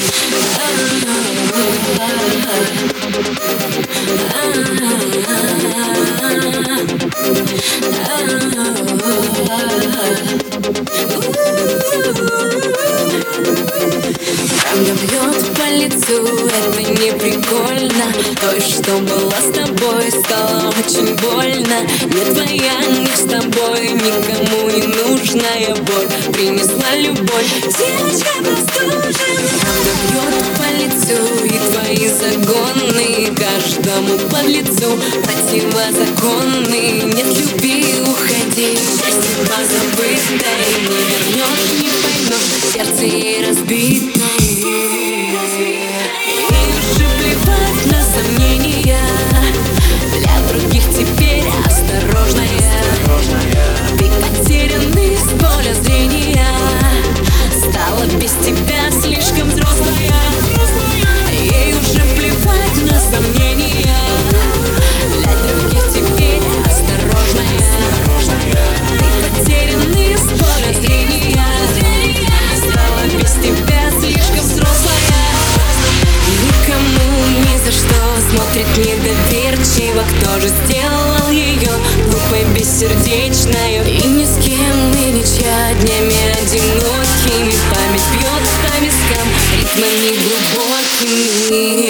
Камня бьет по лицу, это не прикольно. То, что было с тобой, стало очень больно. Не твоя, не с тобой, никому не нужная боль принесла любовь. Девочка простужена. Камня бьет по лицу, и твои загоны каждому подлецу противозаконны. Нет любви, уходи, счастье позабытое не вернешь, не поймешь, сердце ей разбито. И уже плевать на сомнения, для других теперь осторожная. Ты потерянный с поля зрения, стала без тебя слишком взрослая. Ей уже плевать на сомнения, для других теперь осторожная. Ты потерянный с поля зрения, стала без тебя слишком взрослая. Никому ни за что смотрит недоверчиво, кто же сделал ее глупой, бессердечной. И ни с кем и ничья, днями одинокими память бьет по вискам ритмами глубокими.